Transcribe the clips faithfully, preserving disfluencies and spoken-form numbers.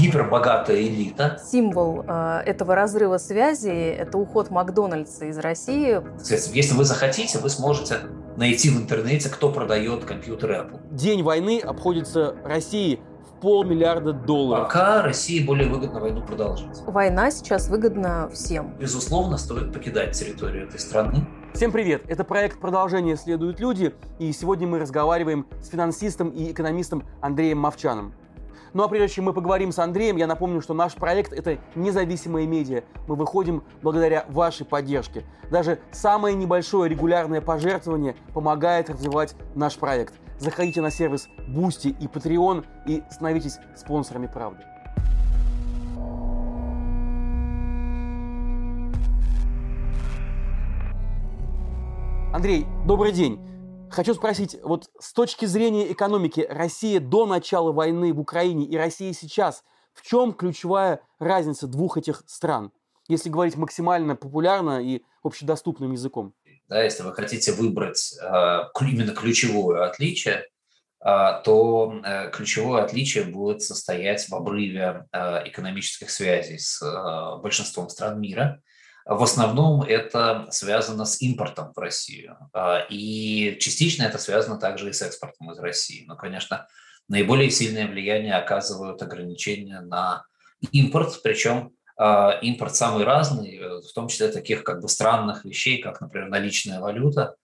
гипербогатая элита. Символ э, этого разрыва связи – это уход Макдональдса из России. Если вы захотите, вы сможете найти в интернете, кто продает компьютеры Apple. День войны обходится России в полмиллиарда долларов. Пока России более выгодно войну продолжить. Война сейчас выгодна всем. Безусловно, стоит покидать территорию этой страны. Всем привет! Это проект «Продолжение следуют люди», и сегодня мы разговариваем с финансистом и экономистом Андреем Мовчаном. Ну а прежде чем мы поговорим с Андреем, я напомню, что наш проект – это независимые медиа. Мы выходим благодаря вашей поддержке. Даже самое небольшое регулярное пожертвование помогает развивать наш проект. Заходите на сервис Boosty и Patreon и становитесь спонсорами «Правды». Андрей, добрый день. Хочу спросить, вот с точки зрения экономики, Россия до начала войны в Украине и Россия сейчас, в чем ключевая разница двух этих стран, если говорить максимально популярно и общедоступным языком? Да, если вы хотите выбрать э, именно ключевое отличие, э, то э, ключевое отличие будет состоять в обрыве э, экономических связей с э, большинством стран мира. В основном это связано с импортом в Россию, и частично это связано также и с экспортом из России. Но, конечно, наиболее сильное влияние оказывают ограничения на импорт, причем импорт самый разный, в том числе таких как бы странных вещей, как, например, наличная валюта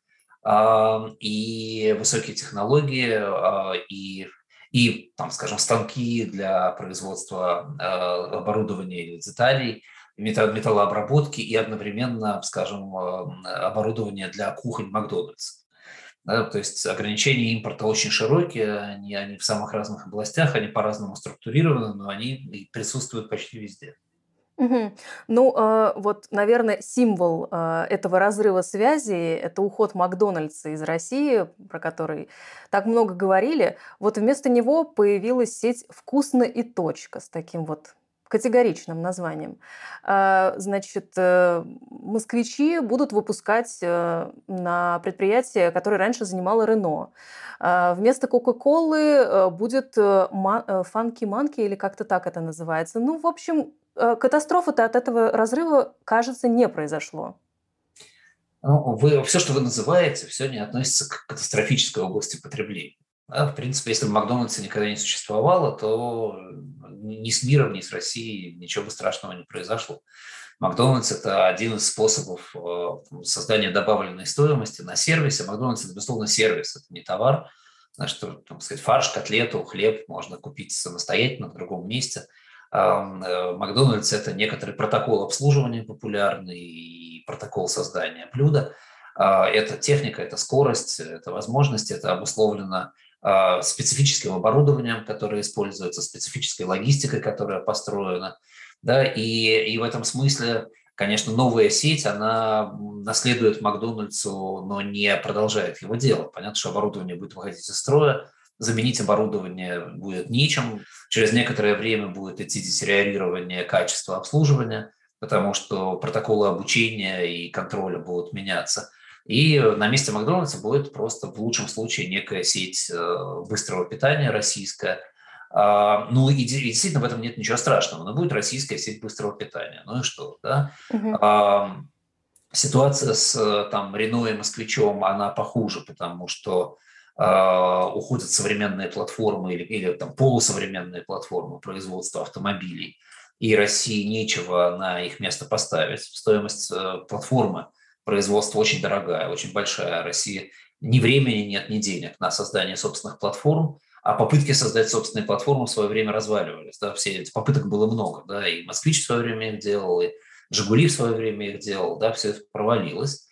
и высокие технологии, и, и там, скажем, станки для производства оборудования или деталей, металлообработки и одновременно, скажем, оборудование для кухонь Макдональдса. Да, то есть ограничения импорта очень широкие, они, они в самых разных областях, они по-разному структурированы, но они присутствуют почти везде. Угу. Ну, э, вот, наверное, символ э, этого разрыва связи – это уход Макдональдса из России, про который так много говорили. Вот вместо него появилась сеть «Вкусно и точка» с таким вот категоричным названием. Значит, москвичи будут выпускать на предприятие, которое раньше занимало Рено. Вместо Кока-Колы будет Фанки-Манки, или как-то так это называется. Ну, в общем, катастрофа-то от этого разрыва, кажется, не произошло. Ну, вы, все, что вы называете, все не относится к катастрофической области потребления. Да, в принципе, если бы Макдональдса никогда не существовало, то ни с миром, ни с Россией ничего бы страшного не произошло. Макдональдс – это один из способов создания добавленной стоимости на сервисе. Макдональдс – это, безусловно, сервис, это не товар. Значит, там, сказать, фарш, котлету, хлеб можно купить самостоятельно в другом месте. Макдональдс – это некоторый протокол обслуживания популярный и протокол создания блюда. Это техника, это скорость, это возможности, это обусловлено специфическим оборудованием, которое используется, специфической логистикой, которая построена. Да, и, и в этом смысле, конечно, новая сеть, она наследует Макдональдсу, но не продолжает его дело. Понятно, что оборудование будет выходить из строя, заменить оборудование будет нечем. Через некоторое время будет идти детериорирование качества обслуживания, потому что протоколы обучения и контроля будут меняться. И на месте Макдональдса будет просто в лучшем случае некая сеть быстрого питания российская. Ну и действительно в этом нет ничего страшного, но будет российская сеть быстрого питания. Ну и что, да? Uh-huh. Ситуация с там Рено и Москвичом, она похуже, потому что уходят современные платформы или, или там полусовременные платформы производства автомобилей, и России нечего на их место поставить. Стоимость платформы производство очень дорогая, очень большая. России ни времени нет, ни денег на создание собственных платформ, а попытки создать собственные платформы в свое время разваливались. Да, все эти попыток было много. Да, и «Москвич» в свое время их делал, и «Жигули» в свое время их делал. Да, все это провалилось.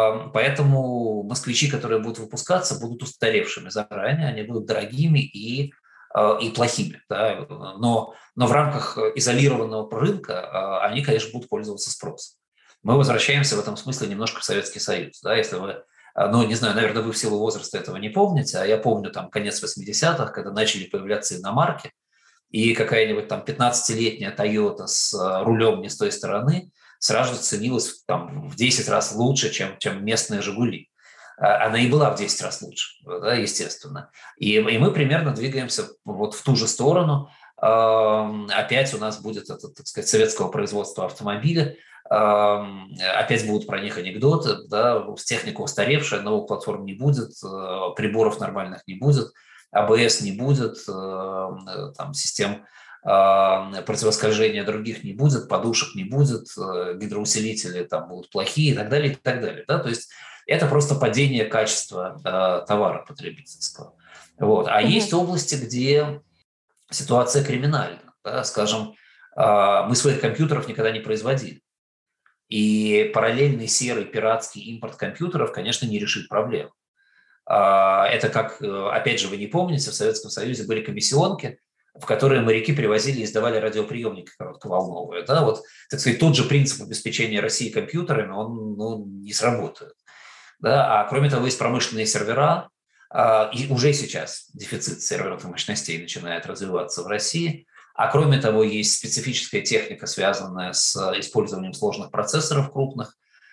Поэтому «Москвичи», которые будут выпускаться, будут устаревшими заранее, они будут дорогими и, и плохими. Да, но, но в рамках изолированного рынка они, конечно, будут пользоваться спросом. Мы возвращаемся в этом смысле немножко в Советский Союз. Да, если вы, ну, не знаю, наверное, вы в силу возраста этого не помните, а я помню там конец восьмидесятых, когда начали появляться иномарки, и какая-нибудь там пятнадцатилетняя Toyota с рулем не с той стороны сразу ценилась там в десять раз лучше, чем, чем местные «Жигули». Она и была в десять раз лучше, да, естественно. И, и мы примерно двигаемся вот в ту же сторону. опять у нас будет это, так сказать, советского производства автомобиля, опять будут про них анекдоты, да, техника устаревшая, новых платформ не будет, приборов нормальных не будет, АБС не будет, там, систем противоскольжения других не будет, подушек не будет, гидроусилители там будут плохие и так далее, и так далее. Да? То есть это просто падение качества товара потребительского. Вот. А mm-hmm. есть области, где ситуация криминальна. Да? Скажем, мы своих компьютеров никогда не производили. И параллельный серый пиратский импорт компьютеров, конечно, не решит проблему. Это как, опять же, вы не помните, в Советском Союзе были комиссионки, в которые моряки привозили и сдавали радиоприемники коротковолновые. Да? Вот, так сказать, тот же принцип обеспечения России компьютерами, он ну, не сработает. Да? А кроме того, есть промышленные сервера, и уже сейчас дефицит серверных мощностей начинает развиваться в России. А кроме того, есть специфическая техника, связанная с использованием сложных процессоров крупных,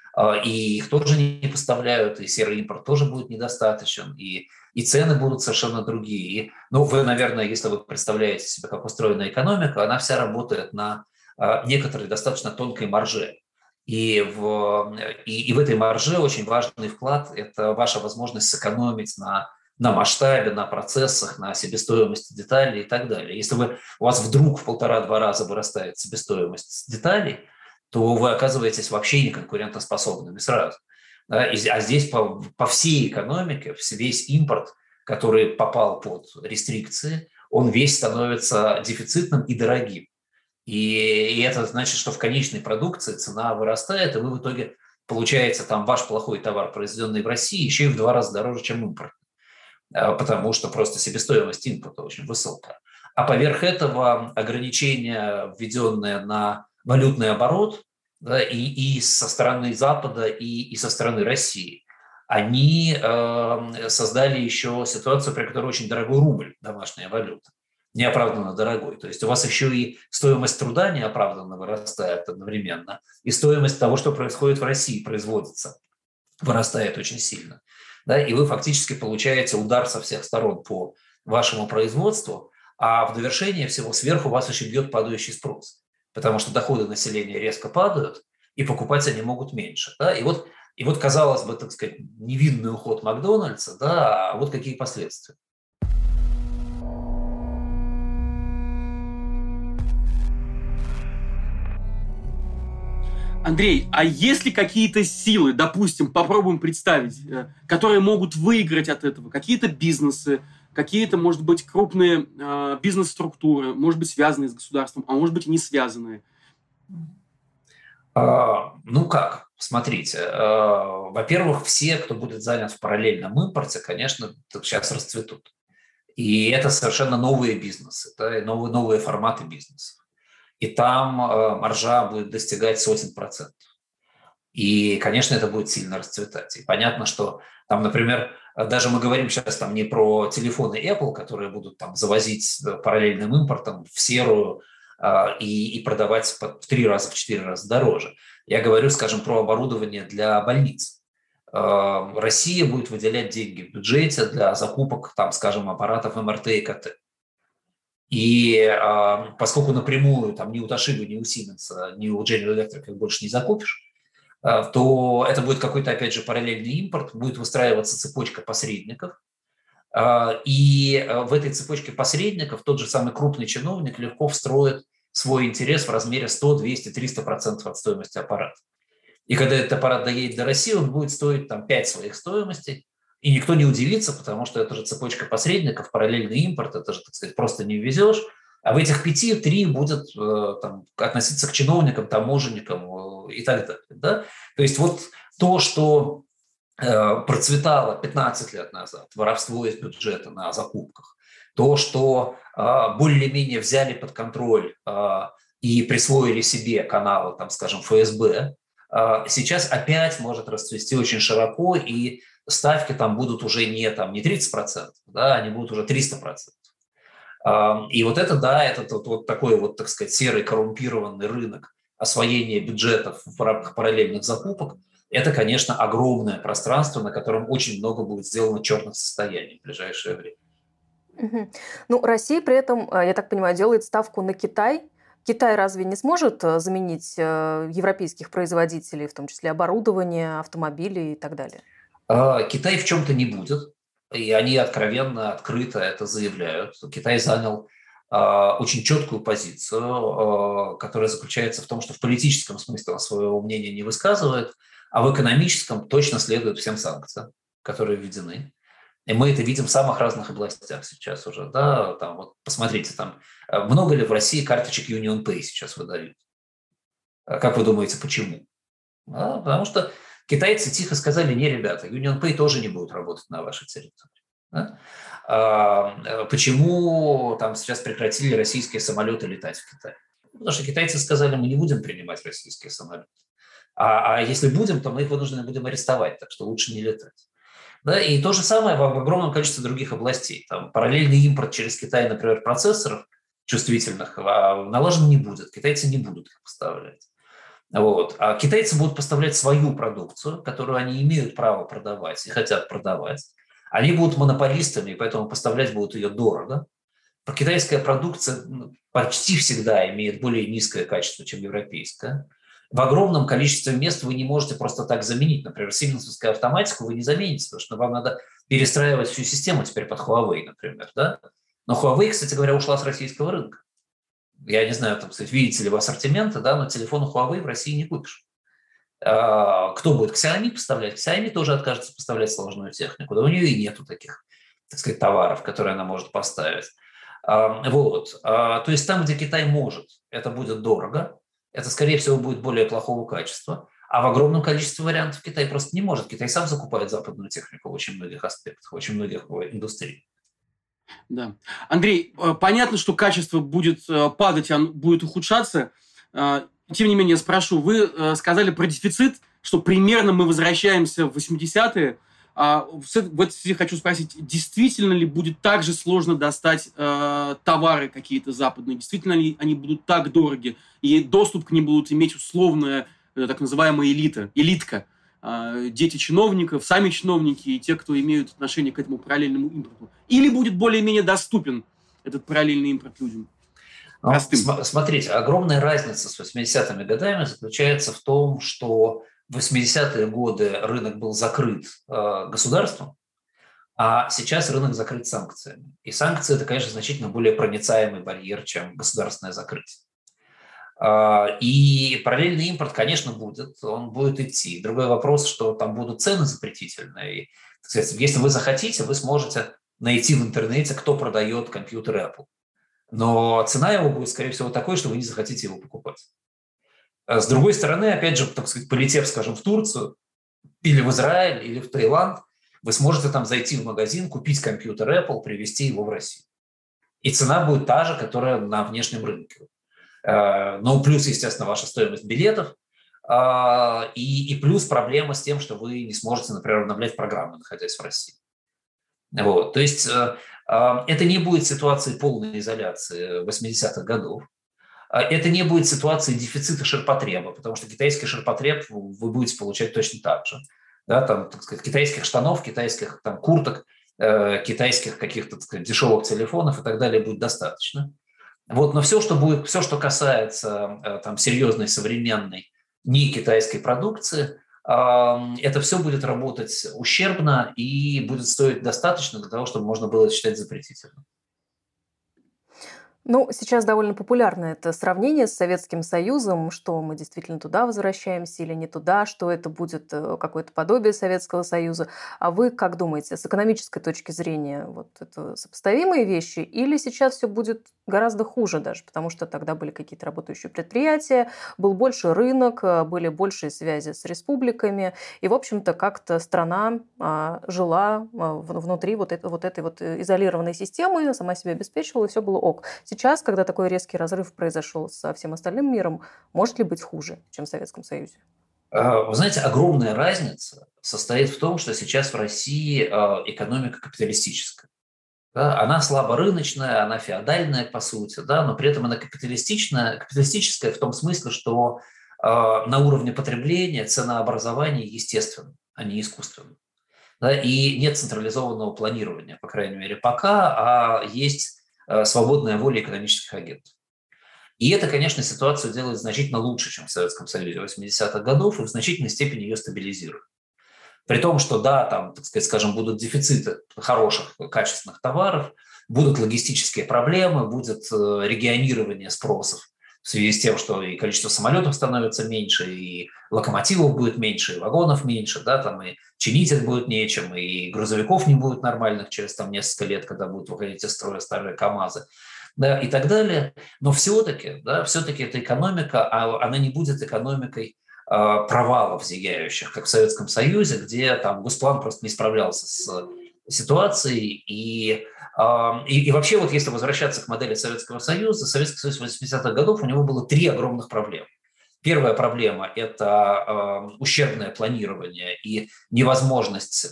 и их тоже не поставляют, и серый импорт тоже будет недостаточен, и, и цены будут совершенно другие. И, ну, вы, наверное, если вы представляете себе, как устроена экономика, она вся работает на некоторой достаточно тонкой марже. И в, и, и в этой марже очень важный вклад – это ваша возможность сэкономить на, на масштабе, на процессах, на себестоимости деталей и так далее. Если вы, у вас вдруг в полтора-два раза вырастает себестоимость деталей, то вы оказываетесь вообще неконкурентоспособными сразу. Да? И, а здесь по, по всей экономике весь импорт, который попал под рестрикции, он весь становится дефицитным и дорогим. И, и это значит, что в конечной продукции цена вырастает, и вы в итоге получаете там ваш плохой товар, произведенный в России, еще и в два раза дороже, чем импорт. Потому что просто себестоимость импорта очень высокая. А поверх этого ограничения, введенные на валютный оборот, да, и, и со стороны Запада, и, и со стороны России, они э, создали еще ситуацию, при которой очень дорогой рубль, домашняя валюта, неоправданно дорогой. То есть у вас еще и стоимость труда неоправданно вырастает одновременно, и стоимость того, что происходит в России, производится, вырастает очень сильно. Да, и вы фактически получаете удар со всех сторон по вашему производству, а в довершение всего сверху вас еще бьет падающий спрос, потому что доходы населения резко падают, и покупать они могут меньше. Да? И, вот, и вот, казалось бы, так сказать, невинный уход Макдональдса, да, а вот какие последствия. Андрей, а есть ли какие-то силы, допустим, попробуем представить, которые могут выиграть от этого? Какие-то бизнесы, какие-то, может быть, крупные э, бизнес-структуры, может быть, связанные с государством, а может быть, и не связанные? А, ну как, смотрите, а, во-первых, все, кто будет занят в параллельном импорте, конечно, сейчас расцветут. И это совершенно новые бизнесы, да, и новые, новые форматы бизнеса. И там а, маржа будет достигать сотен процентов. И, конечно, это будет сильно расцветать. И понятно, что там, например, даже мы говорим сейчас там не про телефоны Apple, которые будут там завозить параллельным импортом в серую э, и, и продавать в три раза, в четыре раза дороже. Я говорю, скажем, про оборудование для больниц. Э, Россия будет выделять деньги в бюджете для закупок, там, скажем, аппаратов эм эр тэ и ка тэ. И э, поскольку напрямую там ни у Toshiba, ни у Siemens, ни у General Electric их больше не закупишь, то это будет какой-то, опять же, параллельный импорт, будет выстраиваться цепочка посредников. И в этой цепочке посредников тот же самый крупный чиновник легко встроит свой интерес в размере сто, двести, триста процентов от стоимости аппарата. И когда этот аппарат доедет до России, он будет стоить там пять своих стоимостей, и никто не удивится, потому что это же цепочка посредников, параллельный импорт, это же, так сказать, просто не везешь. А в этих пяти три будет э, там, относиться к чиновникам, таможенникам э, и так далее. Да? То есть вот то, что э, процветало пятнадцать лет назад, воровство из бюджета на закупках, то, что э, более-менее взяли под контроль э, и присвоили себе каналы, там, скажем, эф эс бэ, э, сейчас опять может расцвести очень широко, и ставки там будут уже не, там, не тридцать процентов, да, они будут уже триста процентов. И вот это, да, это вот, вот такой вот, так сказать, серый коррумпированный рынок освоения бюджетов в рамках параллельных закупок. Это, конечно, огромное пространство, на котором очень много будет сделано черных состояний в ближайшее время. Мгм. Ну, Россия при этом, э, я так понимаю, делает ставку на Китай. Китай разве не сможет э, заменить э, европейских производителей, в том числе оборудование, автомобили и так далее? А, Китай в чем-то не будет, и они откровенно, открыто это заявляют. Китай занял а, очень четкую позицию, а, которая заключается в том, что в политическом смысле он своего мнения не высказывает, а в экономическом точно следует всем санкциям, которые введены. И мы это видим в самых разных областях сейчас уже. Да? Там, вот посмотрите, там, а, много ли в России карточек Union Pay сейчас выдают? А Как вы думаете, почему? А, потому что китайцы тихо сказали: не, ребята, Union Pay тоже не будет работать на вашей территории. Да? А, э, почему там сейчас прекратили российские самолеты летать в Китае? Потому что китайцы сказали: мы не будем принимать российские самолеты. А, а если будем, то мы их вынуждены будем арестовать, так что лучше не летать. Да, и то же самое в огромном количестве других областей. Там параллельный импорт через Китай, например, процессоров чувствительных а, налажен не будет. Китайцы не будут их поставлять. Вот. А китайцы будут поставлять свою продукцию, которую они имеют право продавать и хотят продавать. Они будут монополистами, и поэтому поставлять будут ее дорого. Китайская продукция почти всегда имеет более низкое качество, чем европейская. В огромном количестве мест вы не можете просто так заменить. Например, сименсовскую автоматику вы не замените, потому что вам надо перестраивать всю систему теперь под Huawei, например. Да? Но Huawei, кстати говоря, ушла с российского рынка. Я не знаю, там, кстати, видите ли вы ассортименты, да, но телефон Huawei в России не купишь. А, кто будет Xiaomi поставлять? Xiaomi тоже откажется поставлять сложную технику. Да у нее и нету таких, так сказать, товаров, которые она может поставить. А, вот. А, то есть там, где Китай может, это будет дорого, это, скорее всего, будет более плохого качества. А в огромном количестве вариантов Китай просто не может. Китай сам закупает западную технику в очень многих аспектах, в очень многих индустриях. Да. Андрей, э, понятно, что качество будет э, падать, оно будет ухудшаться. Э, Тем не менее, я спрошу, вы э, сказали про дефицит, что примерно мы возвращаемся в восьмидесятые. А в с- в этой связи хочу спросить, действительно ли будет так же сложно достать э, товары какие-то западные? Действительно ли они будут так дороги? И доступ к ним будут иметь условная, э, так называемая элита, элитка? э, Дети чиновников, сами чиновники и те, кто имеют отношение к этому параллельному импорту? Или будет более-менее доступен этот параллельный импорт людям? Ну, Простым. см- смотрите, огромная разница с восьмидесятыми годами заключается в том, что в восьмидесятые годы рынок был закрыт э, государством, а сейчас рынок закрыт санкциями. И санкции – это, конечно, значительно более проницаемый барьер, чем государственное закрытие. А, И параллельный импорт, конечно, будет, он будет идти. Другой вопрос, что там будут цены запретительные. И, так сказать, если вы захотите, вы сможете найти в интернете, кто продает компьютер Apple. Но цена его будет, скорее всего, такой, что вы не захотите его покупать. А с другой стороны, опять же, так сказать, полетев, скажем, в Турцию или в Израиль, или в Таиланд, вы сможете там зайти в магазин, купить компьютер Apple, привезти его в Россию. И цена будет та же, которая на внешнем рынке. Э, Ну, плюс, естественно, ваша стоимость билетов, а, и, и плюс проблема с тем, что вы не сможете, например, обновлять программы, находясь в России. Вот. То есть э, э, это не будет ситуацией полной изоляции восьмидесятых годов. А Это не будет ситуацией дефицита ширпотреба, потому что китайский ширпотреб вы будете получать точно так же. Да, там, так сказать, китайских штанов, китайских там, курток, э, китайских каких-то, так сказать, дешевых телефонов и так далее будет достаточно. Вот, но все, что будет, все, что касается э, там, серьезной, современной, не китайской продукции, э, это все будет работать ущербно и будет стоить достаточно для того, чтобы можно было это считать запретительным. Ну, сейчас довольно популярно это сравнение с Советским Союзом, что мы действительно туда возвращаемся или не туда, что это будет э, какое-то подобие Советского Союза. А вы как думаете, с экономической точки зрения, вот это сопоставимые вещи, или сейчас все будет гораздо хуже даже, потому что тогда были какие-то работающие предприятия, был больше рынок, э, были большие связи с республиками, и, в общем-то, как-то страна а, жила а, в- внутри вот, это- вот этой вот э, изолированной системы, сама себя обеспечивала, и все было ок. Сейчас, когда такой резкий разрыв произошел со всем остальным миром, может ли быть хуже, чем в Советском Союзе? Э, Вы знаете, огромная разница состоит в том, что сейчас в России э, экономика капиталистическая. Да, она слаборыночная, она феодальная, по сути, да, но при этом она капиталистичная, капиталистическая в том смысле, что э, на уровне потребления ценообразование естественно, а не искусственно. да, и нет централизованного планирования, по крайней мере, пока, а есть свободная воля экономических агентов. И это, конечно, ситуацию делает значительно лучше, чем в Советском Союзе восьмидесятых годов, и в значительной степени ее стабилизирует. При том, что, да, там, так сказать, скажем, будут дефициты хороших, качественных товаров, будут логистические проблемы, будет регионирование спросов в связи с тем, что и количество самолетов становится меньше, и локомотивов будет меньше, и вагонов меньше, да, там и чинить их будет нечем, и грузовиков не будет нормальных через там несколько лет, когда будут выходить из строя старые КАМАЗы, да, и так далее. Но все-таки, да, все-таки эта экономика, она не будет экономикой провалов зияющих, как в Советском Союзе, где там Госплан просто не справлялся с ситуацией. И, и, и вообще, вот если возвращаться к модели Советского Союза, Советский Союз восьмидесятых годов, у него было три огромных проблемы. Первая проблема – это ущербное планирование и невозможность,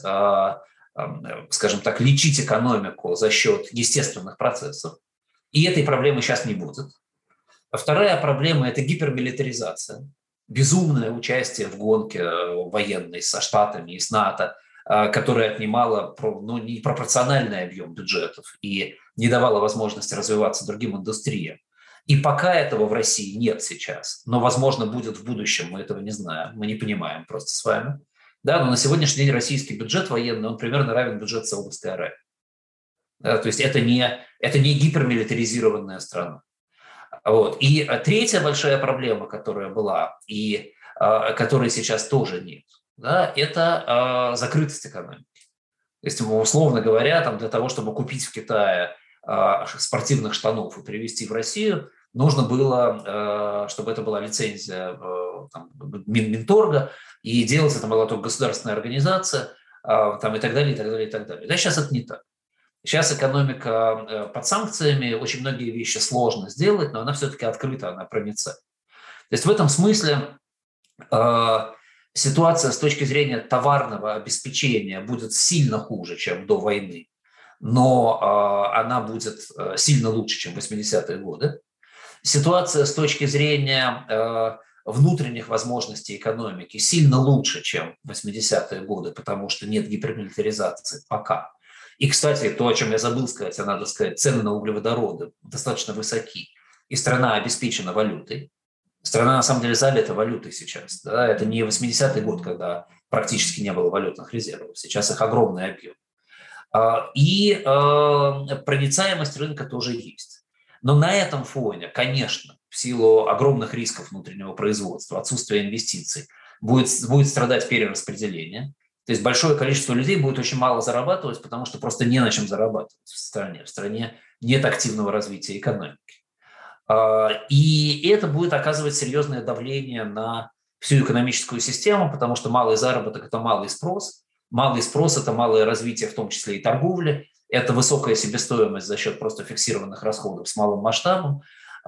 скажем так, лечить экономику за счет естественных процессов. И этой проблемы сейчас не будет. А вторая проблема – это гипермилитаризация. Безумное участие в гонке военной со Штатами и с НАТО, которая отнимала ну, непропорциональный объем бюджетов и не давала возможности развиваться другим индустриям. И пока этого в России нет сейчас, но, возможно, будет в будущем, мы этого не знаем, мы не понимаем просто с вами. Да, но на сегодняшний день российский бюджет военный, он примерно равен бюджету Саудовской Аравии. Да, то есть это не, это не гипермилитаризированная страна. Вот. И третья большая проблема, которая была, и э, которой сейчас тоже нет, да, это э, закрытость экономики. То есть, условно говоря, там, для того, чтобы купить в Китае э, спортивных штанов и привезти в Россию, нужно было, э, чтобы это была лицензия э, там, Минторга, и делать это могла только государственная организация, э, там, и так далее, и так далее, и так далее. Да, сейчас это не так. Сейчас экономика под санкциями, очень многие вещи сложно сделать, но она все-таки открыта, она проницает. То есть в этом смысле э, ситуация с точки зрения товарного обеспечения будет сильно хуже, чем до войны, но э, она будет сильно лучше, чем в восьмидесятые годы. Ситуация с точки зрения э, внутренних возможностей экономики сильно лучше, чем в восьмидесятые годы, потому что нет гипермилитаризации пока. И, кстати, то, о чем я забыл сказать, а надо сказать, цены на углеводороды достаточно высоки, и страна обеспечена валютой. Страна, на самом деле, залита валютой сейчас. Да? Это не восьмидесятый год, когда практически не было валютных резервов. Сейчас их огромный объем. И проницаемость рынка тоже есть. Но на этом фоне, конечно, в силу огромных рисков внутреннего производства, отсутствия инвестиций, будет, будет страдать перераспределение. То есть большое количество людей будет очень мало зарабатывать, потому что просто не на чем зарабатывать в стране. В стране нет активного развития экономики. И это будет оказывать серьезное давление на всю экономическую систему, потому что малый заработок – это малый спрос. Малый спрос – это малое развитие, в том числе и торговли. Это высокая себестоимость за счет просто фиксированных расходов с малым масштабом.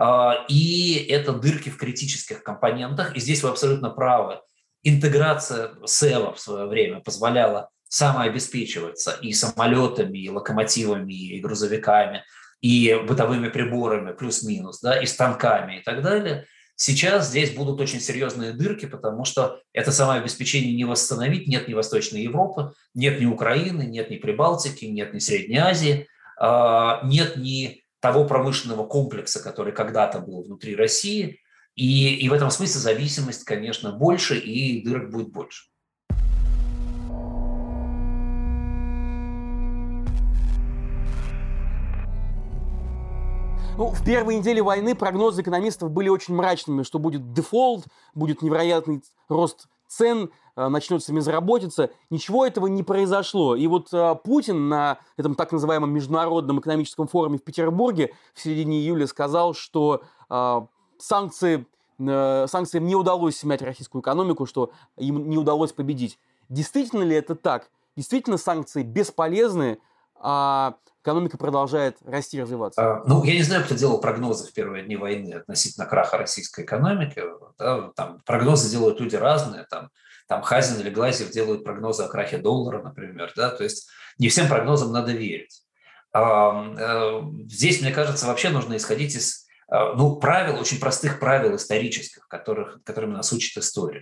И это дырки в критических компонентах. И здесь вы абсолютно правы. Интеграция СЭВа в свое время позволяла самообеспечиваться и самолетами, и локомотивами, и грузовиками, и бытовыми приборами плюс-минус, да, и станками и так далее. Сейчас здесь будут очень серьезные дырки, потому что это самообеспечение не восстановить. Нет ни Восточной Европы, нет ни Украины, нет ни Прибалтики, нет ни Средней Азии, нет ни того промышленного комплекса, который когда-то был внутри России. И, и в этом смысле зависимость, конечно, больше, и дырок будет больше. Ну, в первые недели войны прогнозы экономистов были очень мрачными, что будет дефолт, будет невероятный рост цен, начнется безработица. Ничего этого не произошло. И вот э, Путин на этом так называемом международном экономическом форуме в Петербурге в середине июля сказал, что э, санкции, э, санкциям не удалось смять российскую экономику, что им не удалось победить. Действительно ли это так? Действительно санкции бесполезны, а экономика продолжает расти и развиваться? Ну, я не знаю, кто делал прогнозы в первые дни войны относительно краха российской экономики. Да, там прогнозы делают люди разные. Там, там Хазин или Глазьев делают прогнозы о крахе доллара, например. Да, то есть не всем прогнозам надо верить. Здесь, мне кажется, вообще нужно исходить из ну, правил, очень простых правил исторических, которых, которыми нас учит история.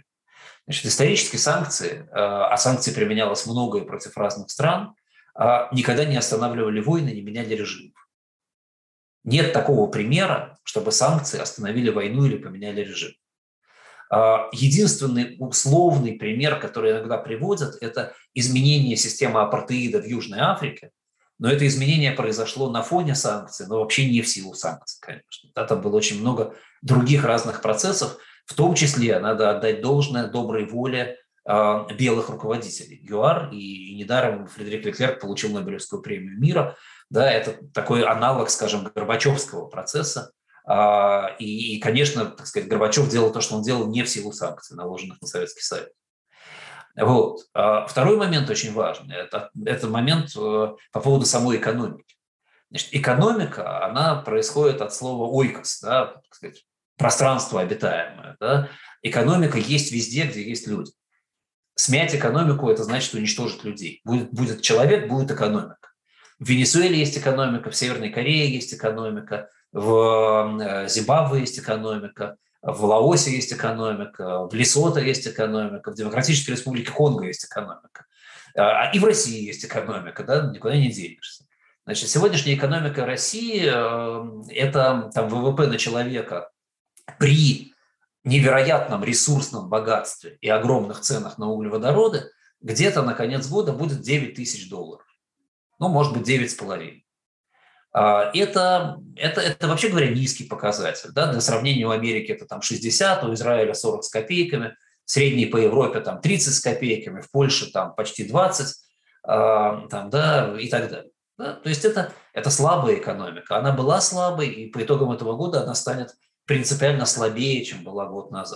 Значит, исторические санкции, а санкции применялось много и против разных стран, никогда не останавливали войны, не меняли режимов. Нет такого примера, чтобы санкции остановили войну или поменяли режим. Единственный условный пример, который иногда приводят, это изменение системы апартеида в Южной Африке. Но это изменение произошло на фоне санкций, но вообще не в силу санкций, конечно. Да, там было очень много других разных процессов, в том числе, надо отдать должное доброй воле э, белых руководителей. ЮАР, и, и недаром Фредерик Леклерк получил Нобелевскую премию мира. Да, это такой аналог, скажем, Горбачевского процесса. Э, и, и, конечно, так сказать, Горбачев делал то, что он делал не в силу санкций, наложенных на Советский Союз. Вот. А второй момент очень важный. Это, это момент э, по поводу самой экономики. Значит, экономика, она происходит от слова «ойкос», да, так сказать, пространство обитаемое. Да. Экономика есть везде, где есть люди. Смять экономику – это значит уничтожить людей. Будет, будет человек, будет экономика. В Венесуэле есть экономика, в Северной Корее есть экономика, в Зимбабве есть экономика, в Лаосе есть экономика, в Лесото есть экономика, в Демократической Республике Конго есть экономика. И в России есть экономика, да, никуда не денешься. Значит, сегодняшняя экономика России – это там, ВВП на человека при невероятном ресурсном богатстве и огромных ценах на углеводороды где-то на конец года будет девять тысяч долларов. Ну, может быть, девять с половиной. Это, это, это, вообще говоря, низкий показатель. Да? Для сравнения, у Америки это там шестьдесят, у Израиля сорок с копейками, средний по Европе там тридцать с копейками, в Польше там почти двадцать, там, да, и так далее. Да? То есть это, это слабая экономика. Она была слабой, и по итогам этого года она станет принципиально слабее, чем была год назад.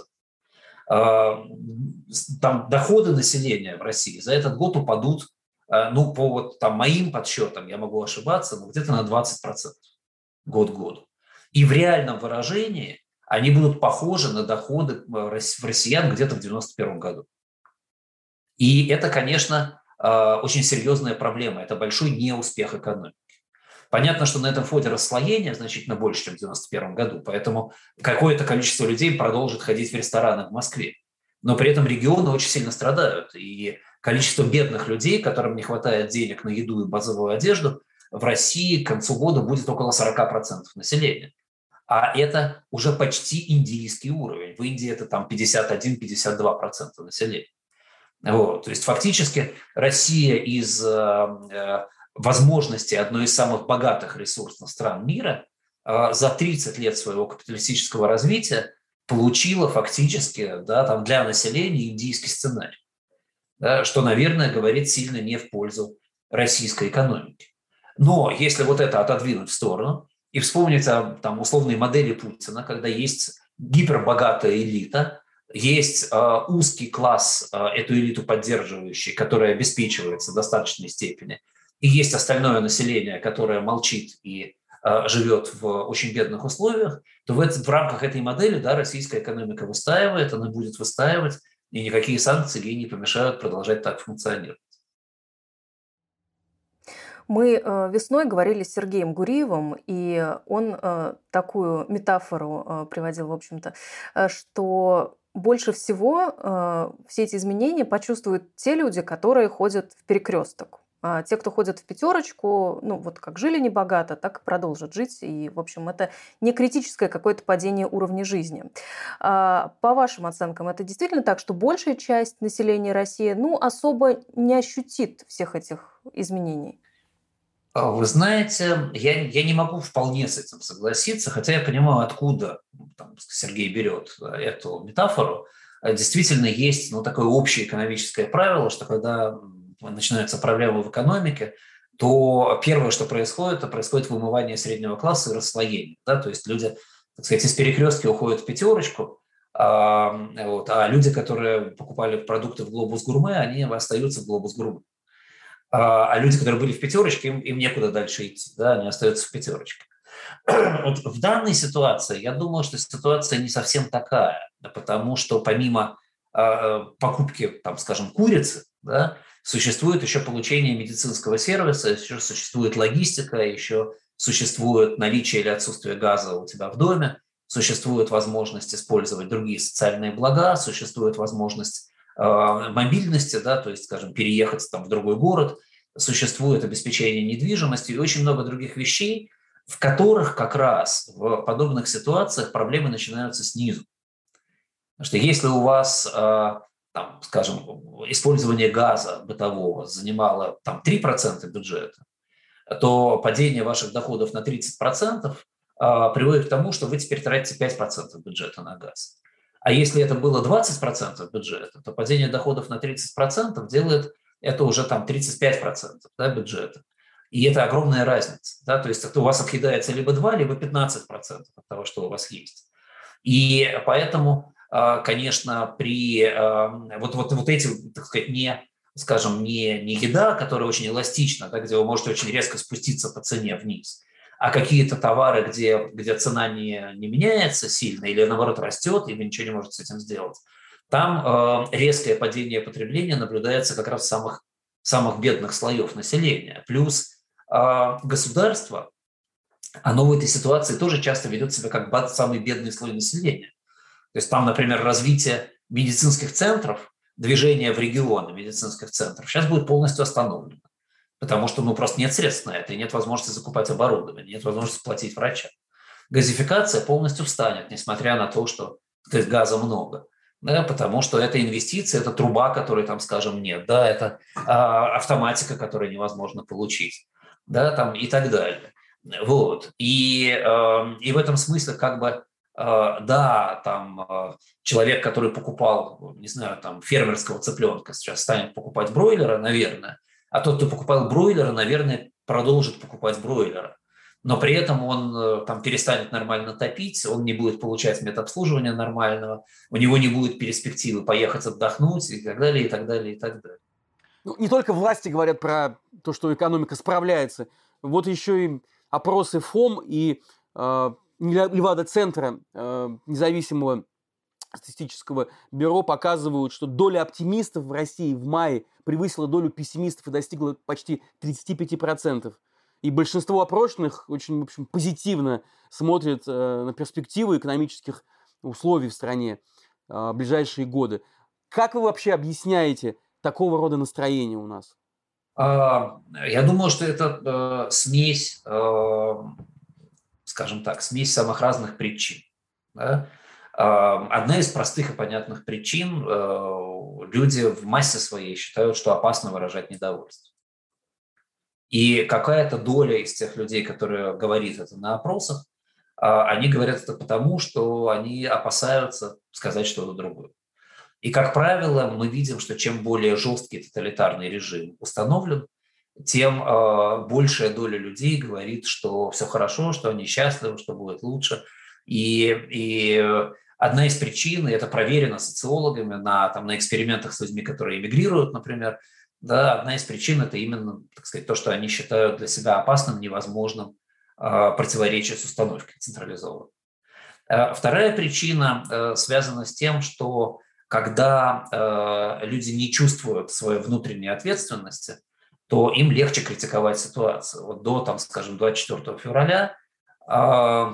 Там доходы населения в России за этот год упадут, ну, по вот там моим подсчетам, я могу ошибаться, но где-то на двадцать процентов год к году. И в реальном выражении они будут похожи на доходы россиян где-то в девяносто первом году. И это, конечно, очень серьезная проблема, это большой неуспех экономики. Понятно, что на этом фоне расслоение значительно больше, чем в девяносто первом году, поэтому какое-то количество людей продолжит ходить в рестораны в Москве. Но при этом регионы очень сильно страдают, и количество бедных людей, которым не хватает денег на еду и базовую одежду, в России к концу года будет около сорок процентов населения. А это уже почти индийский уровень. В Индии это там пятьдесят один - пятьдесят два процента населения. Вот. То есть фактически Россия из э, возможностей одной из самых богатых ресурсных стран мира э, за тридцать лет своего капиталистического развития получила фактически, да, там для населения индийский сценарий. Да, что, наверное, говорит сильно не в пользу российской экономики. Но если вот это отодвинуть в сторону и вспомнить о там, условной модели Путина, когда есть гипербогатая элита, есть э, узкий класс, э, эту элиту поддерживающий, который обеспечивается в достаточной степени, и есть остальное население, которое молчит и э, живет в очень бедных условиях, то в, это, в рамках этой модели, да, российская экономика выстаивает, она будет выстаивать, и никакие санкции ей не помешают продолжать так функционировать. Мы весной говорили с Сергеем Гуриевым, и он такую метафору приводил, в общем-то, что больше всего все эти изменения почувствуют те люди, которые ходят в перекресток. А те, кто ходят в пятерочку, ну вот как жили небогато, так и продолжат жить. И, в общем, это не критическое какое-то падение уровня жизни. А по вашим оценкам, это действительно так, что большая часть населения России, ну, особо не ощутит всех этих изменений? Вы знаете, я, я не могу вполне с этим согласиться, хотя я понимаю, откуда там, Сергей берет эту метафору. Действительно, есть ну, такое общее экономическое правило, что когда начинаются проблемы в экономике, то первое, что происходит, это происходит вымывание среднего класса и расслоение. Да? То есть люди, так сказать, из перекрестки уходят в пятерочку, а, вот, а люди, которые покупали продукты в Глобус Гурме, они остаются в Глобус Гурме. А, а люди, которые были в пятерочке, им, им некуда дальше идти, да? Они остаются в пятерочке. Вот в данной ситуации, я думаю, что ситуация не совсем такая, потому что помимо э, покупки, там, скажем, курицы, да, существует еще получение медицинского сервиса, еще существует логистика, еще существует наличие или отсутствие газа у тебя в доме, существует возможность использовать другие социальные блага, существует возможность э, мобильности, да, то есть, скажем, переехать там, в другой город, существует обеспечение недвижимости и очень много других вещей, в которых как раз в подобных ситуациях проблемы начинаются снизу. Потому что если у вас, там, скажем, использование газа бытового занимало там, три процента бюджета, то падение ваших доходов на тридцать процентов приводит к тому, что вы теперь тратите пять процентов бюджета на газ. А если это было двадцать процентов бюджета, то падение доходов на тридцать процентов делает это уже там тридцать пять процентов, да, бюджета. И это огромная разница. Да? То есть у вас отъедается либо два, либо пятнадцать процентов от того, что у вас есть. И поэтому, конечно, при вот, вот, вот эти, так сказать, не, скажем, не, не еда, которая очень эластична, да, где вы можете очень резко спуститься по цене вниз, а какие-то товары, где, где цена не, не меняется сильно или, наоборот, растет, и вы ничего не можете с этим сделать, там резкое падение потребления наблюдается как раз в самых, самых бедных слоев населения. Плюс государство, оно в этой ситуации тоже часто ведет себя как самый бедный слой населения. То есть там, например, развитие медицинских центров, движение в регионы медицинских центров сейчас будет полностью остановлено, потому что ну, просто нет средств на это, и нет возможности закупать оборудование, нет возможности платить врачам. Газификация полностью встанет, несмотря на то, что, то есть, газа много. Да, потому что это инвестиции, это труба, которой там, скажем, нет, да, это а, автоматика, которую невозможно получить, да, там и так далее. Вот. И, э, и в этом смысле как бы, э, да, там э, человек, который покупал, не знаю, там фермерского цыпленка, сейчас станет покупать бройлера, наверное, а тот, кто покупал бройлера, наверное, продолжит покупать бройлера. Но при этом он там перестанет нормально топить, он не будет получать медобслуживания нормального, у него не будет перспективы поехать отдохнуть и так далее, и так далее, и так далее. Ну, не только власти говорят про то, что экономика справляется. Вот еще и опросы ФОМ и э, Левада-центра, э, независимого статистического бюро, показывают, что доля оптимистов в России в мае превысила долю пессимистов и достигла почти тридцать пять процентов. И большинство опрошенных очень, в общем, позитивно смотрят э, на перспективы экономических условий в стране э, в ближайшие годы. Как вы вообще объясняете такого рода настроение у нас? Я думаю, что это э, смесь, э, скажем так, смесь самых разных причин. Да? Э, одна из простых и понятных причин э, – люди в массе своей считают, что опасно выражать недовольство. И какая-то доля из тех людей, которые говорят это на опросах, э, они говорят это потому, что они опасаются сказать что-то другое. И, как правило, мы видим, что чем более жесткий тоталитарный режим установлен, тем э, большая доля людей говорит, что все хорошо, что они счастливы, что будет лучше. И, и одна из причин, и это проверено социологами на, там, на экспериментах с людьми, которые эмигрируют, например, да, одна из причин – это именно, так сказать, то, что они считают для себя опасным, невозможным, э, противоречить установке централизованной. Э, вторая причина э, связана с тем, что когда э, люди не чувствуют своей внутренней ответственности, то им легче критиковать ситуацию. Вот до, там, скажем, двадцать четвёртого февраля э,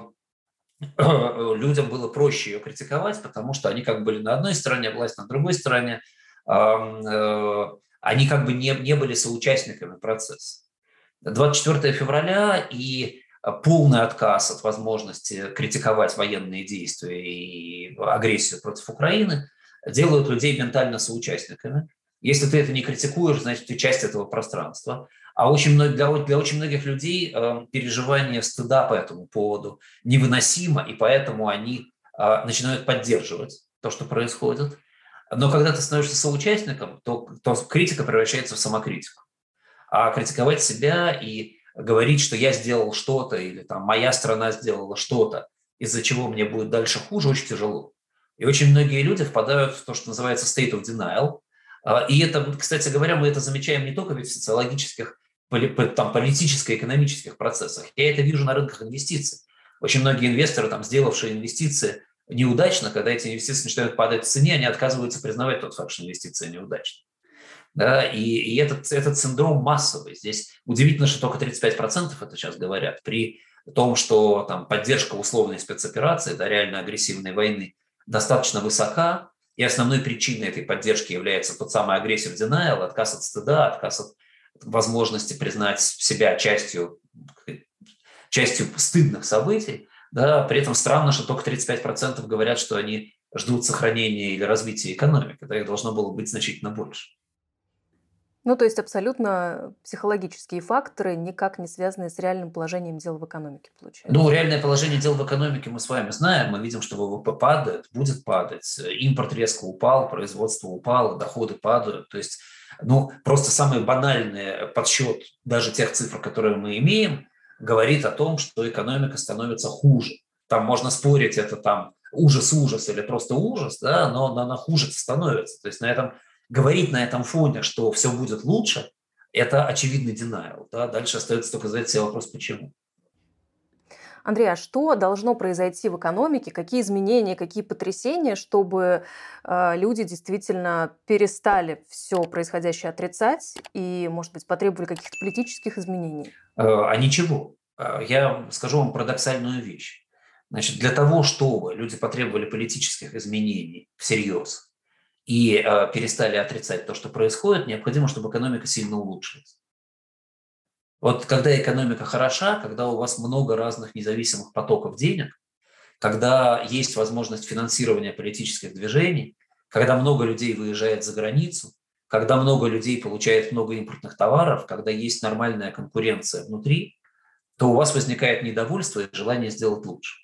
э, людям было проще ее критиковать, потому что они как бы были на одной стороне, власть на другой стороне, э, э, они как бы не, не были соучастниками процесса. двадцать четвёртого февраля и полный отказ от возможности критиковать военные действия и агрессию против Украины делают людей ментально соучастниками. Если ты это не критикуешь, значит, ты часть этого пространства. А очень много, для, для очень многих людей э, переживание стыда по этому поводу невыносимо, и поэтому они э, начинают поддерживать то, что происходит. Но когда ты становишься соучастником, то, то критика превращается в самокритику. А критиковать себя и говорить, что я сделал что-то, или там, моя страна сделала что-то, из-за чего мне будет дальше хуже, очень тяжело. И очень многие люди впадают в то, что называется state of denial. И это, кстати говоря, мы это замечаем не только в социологических, там, политическо-экономических процессах. Я это вижу на рынках инвестиций. Очень многие инвесторы, там, сделавшие инвестиции неудачно, когда эти инвестиции начинают падать в цене, они отказываются признавать тот факт, что инвестиции неудачны. Да, и, и этот, этот синдром массовый. Здесь удивительно, что только тридцать пять процентов это сейчас говорят. При о том, что там поддержка условной спецоперации, да, реально агрессивной войны, достаточно высока, и основной причиной этой поддержки является тот самый aggressive denial, отказ от стыда, отказ от возможности признать себя частью, частью стыдных событий. Да, при этом странно, что только тридцать пять процентов говорят, что они ждут сохранения или развития экономики, да, их должно было быть значительно больше. Ну, то есть абсолютно психологические факторы, никак не связанные с реальным положением дел в экономике, получается. Ну, реальное положение дел в экономике мы с вами знаем. Мы видим, что ВВП падает, будет падать. Импорт резко упал, производство упало, доходы падают. То есть, ну, просто самый банальный подсчет даже тех цифр, которые мы имеем, говорит о том, что экономика становится хуже. Там можно спорить, это там ужас-ужас или просто ужас, да, но она хуже становится. То есть на этом говорить на этом фоне, что все будет лучше, это очевидный denial. Да? Дальше остается только задать себе вопрос, почему. Андрей, а что должно произойти в экономике? Какие изменения, какие потрясения, чтобы э, люди действительно перестали все происходящее отрицать и, может быть, потребовали каких-то политических изменений? А ничего. Я скажу вам парадоксальную вещь. Значит, для того, чтобы люди потребовали политических изменений всерьез, и э, перестали отрицать то, что происходит, необходимо, чтобы экономика сильно улучшилась. Вот когда экономика хороша, когда у вас много разных независимых потоков денег, когда есть возможность финансирования политических движений, когда много людей выезжает за границу, когда много людей получает много импортных товаров, когда есть нормальная конкуренция внутри, то у вас возникает недовольство и желание сделать лучше.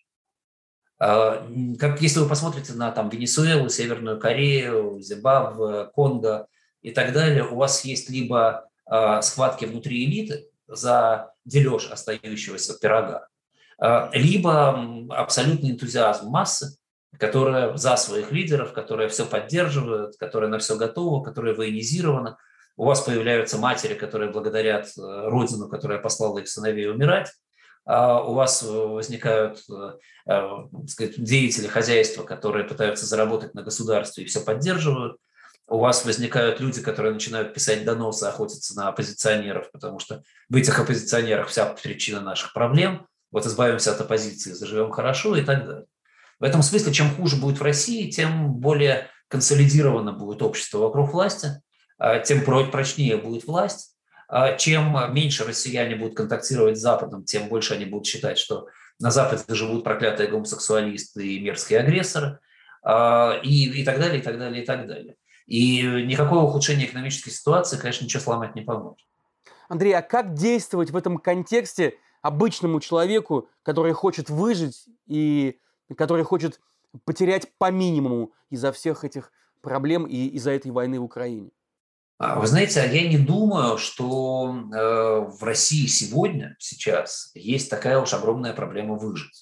Как если вы посмотрите на там, Венесуэлу, Северную Корею, Зимбабве, Конго и так далее, у вас есть либо э, схватки внутри элиты за дележ остающегося пирога, э, либо абсолютный энтузиазм массы, которая за своих лидеров, которая все поддерживает, которая на все готова, которая военизирована. У вас появляются матери, которые благодарят родину, которая послала их сыновей умирать. У вас возникают так сказать, деятели хозяйства, которые пытаются заработать на государстве и все поддерживают. У вас возникают люди, которые начинают писать доносы, охотиться на оппозиционеров, потому что в этих оппозиционерах вся причина наших проблем. Вот избавимся от оппозиции, заживем хорошо и так далее. В этом смысле, чем хуже будет в России, тем более консолидировано будет общество вокруг власти, тем прочнее будет власть. Чем меньше россияне будут контактировать с Западом, тем больше они будут считать, что на Западе живут проклятые гомосексуалисты и мерзкие агрессоры, и, и так далее, и так далее, и так далее. И никакое ухудшение экономической ситуации, конечно, ничего сломать не поможет. Андрей, а как действовать в этом контексте обычному человеку, который хочет выжить и который хочет потерять по минимуму из-за всех этих проблем и из-за этой войны в Украине? Вы знаете, я не думаю, что э, в России сегодня, сейчас, есть такая уж огромная проблема выжить.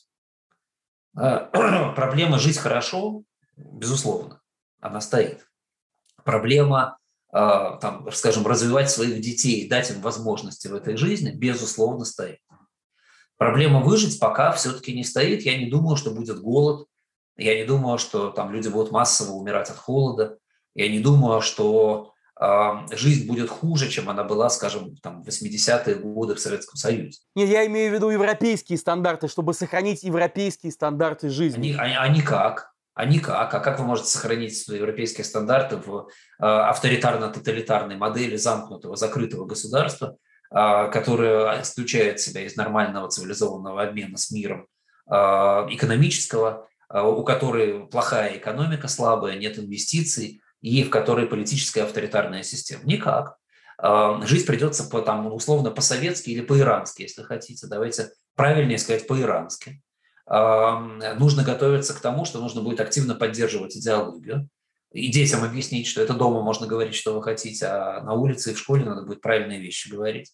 Э, проблема жить хорошо, безусловно, она стоит. Проблема, э, там, скажем, развивать своих детей, дать им возможности в этой жизни, безусловно, стоит. Проблема выжить пока все-таки не стоит. Я не думаю, что будет голод. Я не думаю, что там люди будут массово умирать от холода. Я не думаю, что жизнь будет хуже, чем она была, скажем, там, в восьмидесятые годы в Советском Союзе. Нет, я имею в виду европейские стандарты, чтобы сохранить европейские стандарты жизни. Они, они, они как? А никак. А как вы можете сохранить европейские стандарты в авторитарно-тоталитарной модели замкнутого, закрытого государства, которое исключает себя из нормального цивилизованного обмена с миром экономического, у которой плохая экономика, слабая, нет инвестиций, и в которой политическая авторитарная система? Никак. Жить придется по, там, условно по-советски или по-ирански, если хотите. Давайте правильнее сказать по-ирански. Нужно готовиться к тому, что нужно будет активно поддерживать идеологию. И детям объяснить, что это дома можно говорить, что вы хотите, а на улице и в школе надо будет правильные вещи говорить.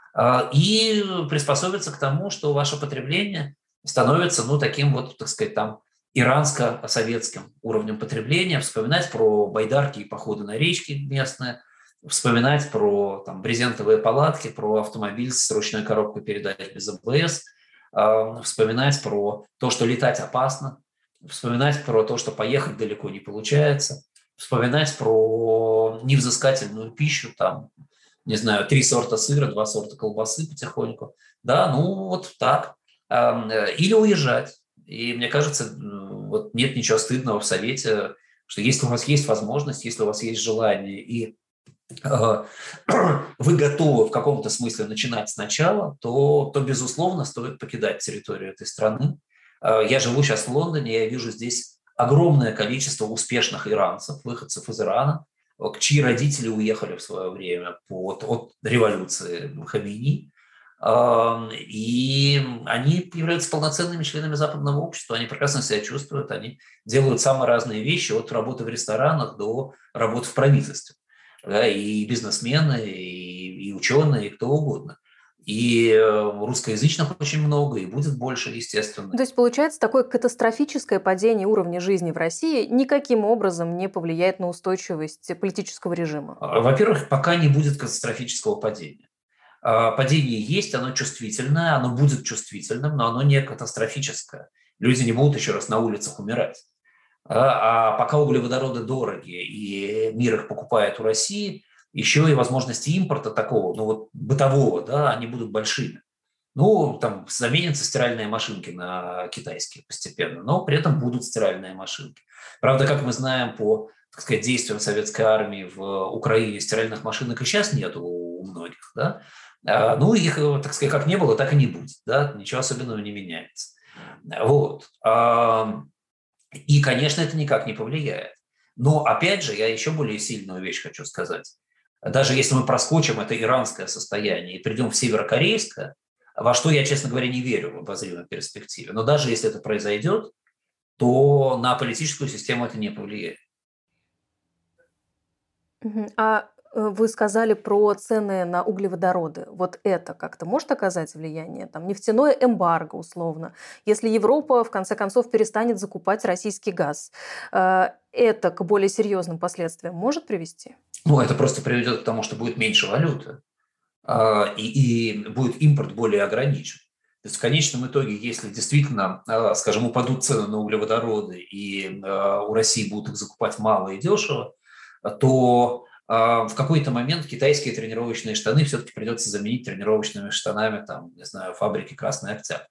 И приспособиться к тому, что ваше потребление становится, ну, таким вот, так сказать, там, иранско-советским уровнем потребления, вспоминать про байдарки и походы на речки местные, вспоминать про там, брезентовые палатки, про автомобиль с ручной коробкой передач без АБС, э, вспоминать про то, что летать опасно, вспоминать про то, что поехать далеко не получается, вспоминать про невзыскательную пищу, там, не знаю, три сорта сыра, два сорта колбасы потихоньку. Да, ну вот так. или уезжать. И мне кажется, вот нет ничего стыдного в Совете, что если у вас есть возможность, если у вас есть желание, и э, вы готовы в каком-то смысле начинать сначала, то, то, безусловно, стоит покидать территорию этой страны. Э, я живу сейчас в Лондоне, я вижу здесь огромное количество успешных иранцев, выходцев из Ирана, чьи родители уехали в свое время от, от революции Хамейни. И они являются полноценными членами западного общества, они прекрасно себя чувствуют, они делают самые разные вещи, от работы в ресторанах до работы в правительстве. Да, и бизнесмены, и, и ученые, и кто угодно. И русскоязычных очень много, и будет больше, естественно. То есть, получается, такое катастрофическое падение уровня жизни в России никаким образом не повлияет на устойчивость политического режима? Во-первых, пока не будет катастрофического падения. Падение есть, оно чувствительное, оно будет чувствительным, но оно не катастрофическое. Люди не будут еще раз на улицах умирать. А пока углеводороды дороги, и мир их покупает у России, еще и возможности импорта такого, ну вот бытового, да, они будут большими. Ну, там заменятся стиральные машинки на китайские постепенно, но при этом будут стиральные машинки. Правда, как мы знаем по, так сказать, действиям советской армии в Украине, стиральных машинок и сейчас нету у многих, да. Ну, их, так сказать, как не было, так и не будет, да, ничего особенного не меняется. Вот. И, конечно, это никак не повлияет. Но, опять же, я еще более сильную вещь хочу сказать. Даже если мы проскочим это иранское состояние и придем в северокорейское, во что я, честно говоря, не верю в обозримой перспективе, но даже если это произойдет, то на политическую систему это не повлияет. А вы сказали про цены на углеводороды. Вот это как-то может оказать влияние? Там нефтяное эмбарго, условно. Если Европа, в конце концов, перестанет закупать российский газ, это к более серьезным последствиям может привести? Ну, это просто приведет к тому, что будет меньше валюты, и, и будет импорт более ограничен. То есть в конечном итоге, если действительно, скажем, упадут цены на углеводороды, и у России будут их закупать мало и дешево, то в какой-то момент китайские тренировочные штаны все-таки придется заменить тренировочными штанами, там, не знаю, фабрики «Красный Октябрь».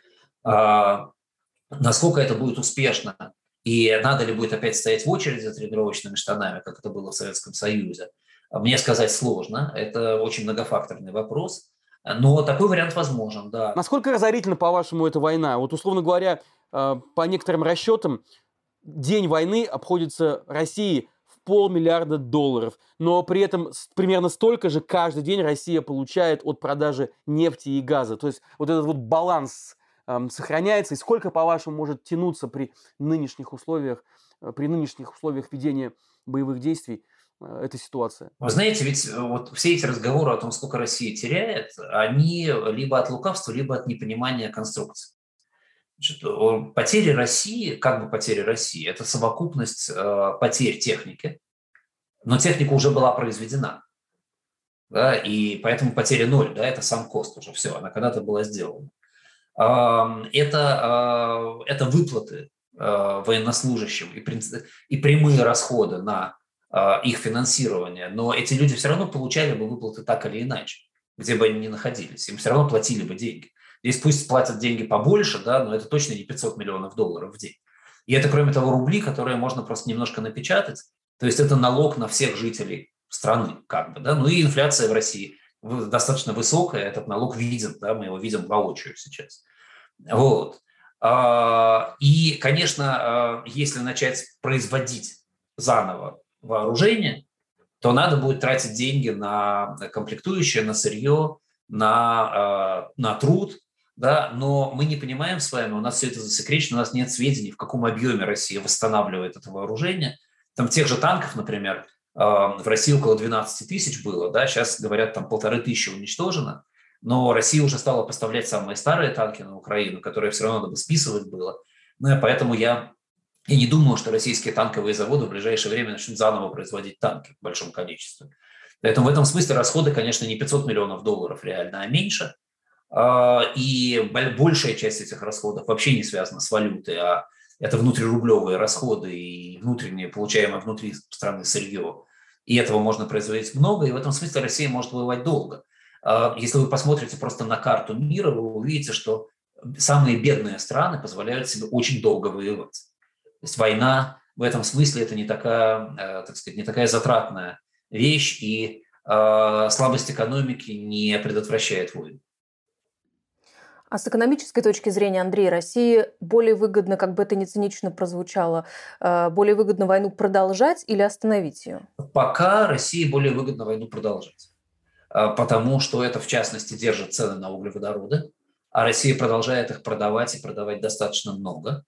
А насколько это будет успешно, и надо ли будет опять стоять в очереди за тренировочными штанами, как это было в Советском Союзе, мне сказать сложно. Это очень многофакторный вопрос. Но такой вариант возможен, да. Насколько разорительна, по-вашему, эта война? Вот, условно говоря, по некоторым расчетам, день войны обходится России полмиллиарда долларов, но при этом примерно столько же каждый день Россия получает от продажи нефти и газа. То есть вот этот вот баланс э, сохраняется. И сколько, по-вашему, может тянуться при нынешних условиях, э, при нынешних условиях ведения боевых действий э, эта ситуация? Вы знаете, ведь вот все эти разговоры о том, сколько Россия теряет, они либо от лукавства, либо от непонимания конструкции. Значит, потери России, как бы потери России, это совокупность э, потерь техники, но техника уже была произведена, да, и поэтому потери ноль, да, это сам кост уже, все, она когда-то была сделана. Э, это, э, это выплаты э, военнослужащим и, и прямые расходы на э, их финансирование, но эти люди все равно получали бы выплаты так или иначе, где бы они ни находились, им все равно платили бы деньги. Здесь пусть платят деньги побольше, да, но это точно не пятьсот миллионов долларов в день. И это, кроме того, рубли, которые можно просто немножко напечатать. То есть это налог на всех жителей страны, как бы, да. Ну и инфляция в России достаточно высокая, этот налог виден, да, мы его видим воочию сейчас. Вот. И, конечно, если начать производить заново вооружение, то надо будет тратить деньги на комплектующие, на сырье, на, на труд. Да, но мы не понимаем с вами, у нас все это засекречено, у нас нет сведений, в каком объеме Россия восстанавливает это вооружение. Там тех же танков, например, в России около двенадцать тысяч было, да, сейчас, говорят, там полторы тысячи уничтожено, но Россия уже стала поставлять самые старые танки на Украину, которые все равно надо бы списывать было. Ну, и поэтому я, я не думаю, что российские танковые заводы в ближайшее время начнут заново производить танки в большом количестве. Поэтому в этом смысле расходы, конечно, не пятьсот миллионов долларов реально, а меньше. И большая часть этих расходов вообще не связана с валютой, а это внутрирублевые расходы и внутреннее, получаемое внутри страны сырье. И этого можно производить много, и в этом смысле Россия может воевать долго. Если вы посмотрите просто на карту мира, вы увидите, что самые бедные страны позволяют себе очень долго воевать. То есть война в этом смысле это не такая, так сказать, не такая затратная вещь, и э, слабость экономики не предотвращает войну. А с экономической точки зрения, Андрей, России более выгодно, как бы это ни цинично прозвучало, более выгодно войну продолжать или остановить ее? Пока России более выгодно войну продолжать, потому что это, в частности, держит цены на углеводороды, а Россия продолжает их продавать и продавать достаточно много.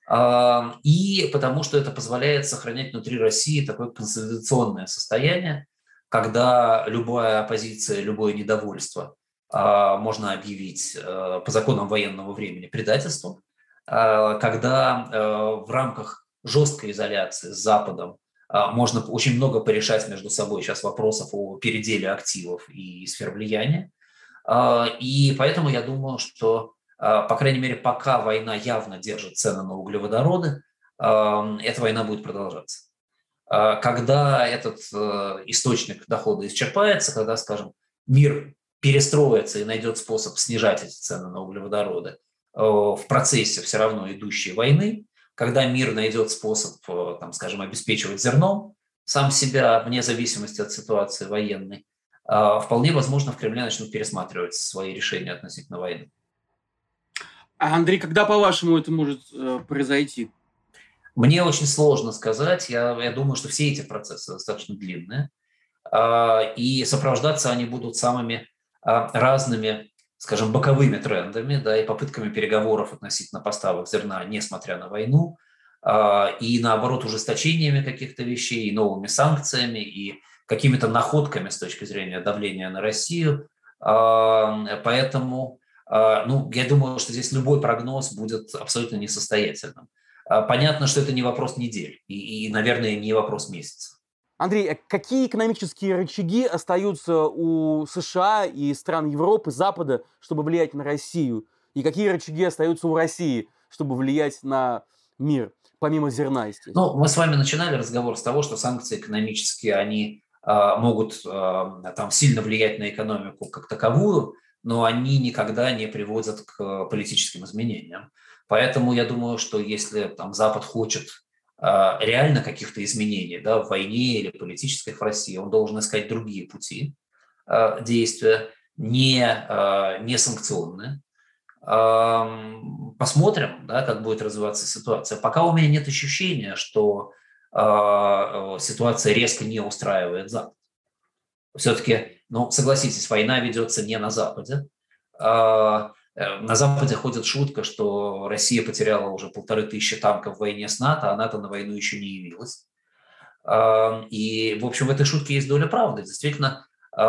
И потому что это позволяет сохранять внутри России такое консолидационное состояние, когда любая оппозиция, любое недовольство можно объявить по законам военного времени предательством, когда в рамках жесткой изоляции с Западом можно очень много порешать между собой сейчас вопросов о переделе активов и сфер влияния. И поэтому я думаю, что, по крайней мере, пока война явно держит цены на углеводороды, эта война будет продолжаться. Когда этот источник дохода исчерпается, когда, скажем, мир перестроится и найдет способ снижать эти цены на углеводороды в процессе все равно идущей войны, когда мир найдет способ, там, скажем, обеспечивать зерном сам себя вне зависимости от ситуации военной, вполне возможно, в Кремле начнут пересматривать свои решения относительно войны. А, Андрей, когда, по-вашему, это может э, произойти? Мне очень сложно сказать. Я, я думаю, что все эти процессы достаточно длинные. И сопровождаться они будут самыми разными, скажем, боковыми трендами, да, и попытками переговоров относительно поставок зерна, несмотря на войну, и, наоборот, ужесточениями каких-то вещей, и новыми санкциями, и какими-то находками с точки зрения давления на Россию. Поэтому, ну, я думаю, что здесь любой прогноз будет абсолютно несостоятельным. Понятно, что это не вопрос недель и, и наверное, не вопрос месяца. Андрей, а какие экономические рычаги остаются у США и стран Европы, Запада, чтобы влиять на Россию? И какие рычаги остаются у России, чтобы влиять на мир, помимо зерна, естественно? Ну, мы с вами начинали разговор с того, что санкции экономические, они э, могут э, там, сильно влиять на экономику как таковую, но они никогда не приводят к политическим изменениям. Поэтому я думаю, что если там, Запад хочет реально каких-то изменений, да, в войне или политических в России, он должен искать другие пути э, действия, не, э, не санкционные. Э, посмотрим, да, как будет развиваться ситуация. Пока у меня нет ощущения, что э, ситуация резко не устраивает Запад. Все-таки, ну, согласитесь, война ведется не на Западе. Э, На Западе ходит шутка, что Россия потеряла уже полторы тысячи танков в войне с НАТО, а НАТО на войну еще не явилась. И, в общем, в этой шутке есть доля правды. Действительно,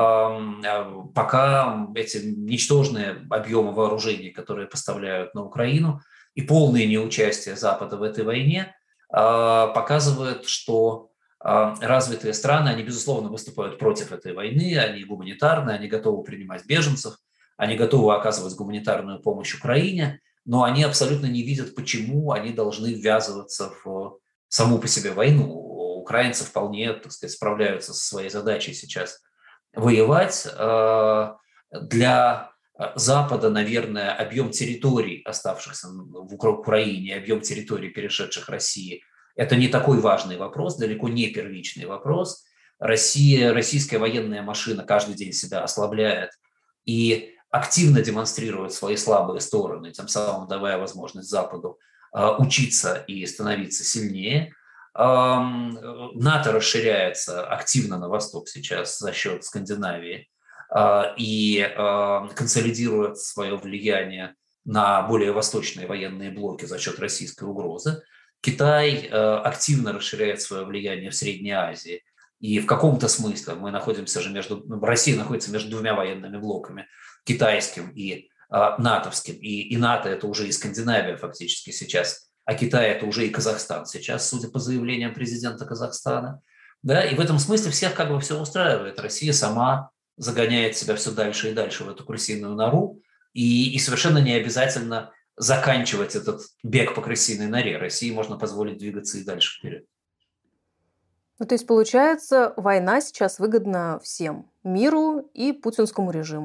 пока эти ничтожные объемы вооружений, которые поставляют на Украину, и полное неучастие Запада в этой войне показывают, что развитые страны, они, безусловно, выступают против этой войны, они гуманитарные, они готовы принимать беженцев, они готовы оказывать гуманитарную помощь Украине, но они абсолютно не видят, почему они должны ввязываться в саму по себе войну. Украинцы вполне, так сказать, справляются со своей задачей сейчас воевать. Для Запада, наверное, объем территорий, оставшихся в Украине, объем территорий, перешедших России, это не такой важный вопрос, далеко не первичный вопрос. Россия, российская военная машина каждый день себя ослабляет и активно демонстрирует свои слабые стороны, тем самым давая возможность Западу э, учиться и становиться сильнее. Э, НАТО расширяется активно на восток сейчас за счет Скандинавии э, и э, консолидирует свое влияние на более восточные военные блоки за счет российской угрозы. Китай э, активно расширяет свое влияние в Средней Азии. И в каком-то смысле мы находимся же между, Россия находится между двумя военными блоками, китайским и э, натовским. И, и НАТО это уже и Скандинавия фактически сейчас, а Китай это уже и Казахстан сейчас, судя по заявлениям президента Казахстана. Да? И в этом смысле всех как бы все устраивает. Россия сама загоняет себя все дальше и дальше в эту крысиную нору. И, и совершенно не обязательно заканчивать этот бег по крысиной норе. России можно позволить двигаться и дальше вперед. Ну, то есть, получается, война сейчас выгодна всем – миру и путинскому режиму.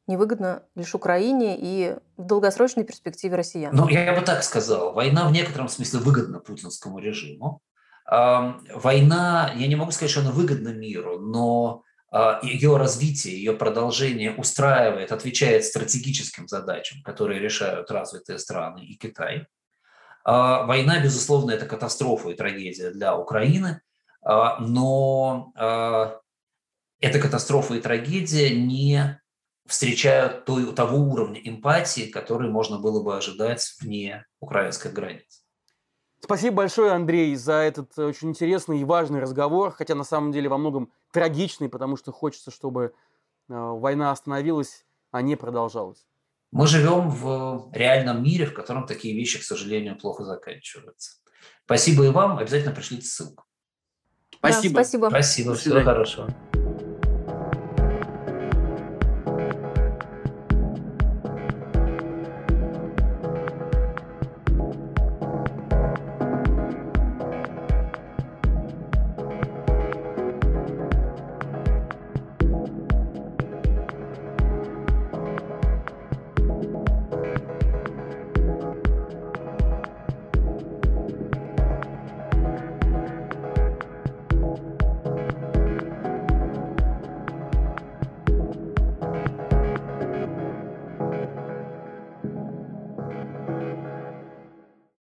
невыгодно лишь Украине и в долгосрочной перспективе россиян? Ну, я бы так сказал. Война в некотором смысле выгодна путинскому режиму. Война, я не могу сказать, что она выгодна миру, но ее развитие, ее продолжение устраивает, отвечает стратегическим задачам, которые решают развитые страны и Китай. Война, безусловно, это катастрофа и трагедия для Украины, но эта катастрофа и трагедия не встречают той, того уровня эмпатии, который можно было бы ожидать вне украинских границ. Спасибо большое, Андрей, за этот очень интересный и важный разговор, хотя на самом деле во многом трагичный, потому что хочется, чтобы э, война остановилась, а не продолжалась. Мы живем в реальном мире, в котором такие вещи, к сожалению, плохо заканчиваются. Спасибо и вам. Обязательно пришлите ссылку. Спасибо. Да, спасибо. Спасибо. Всего хорошего.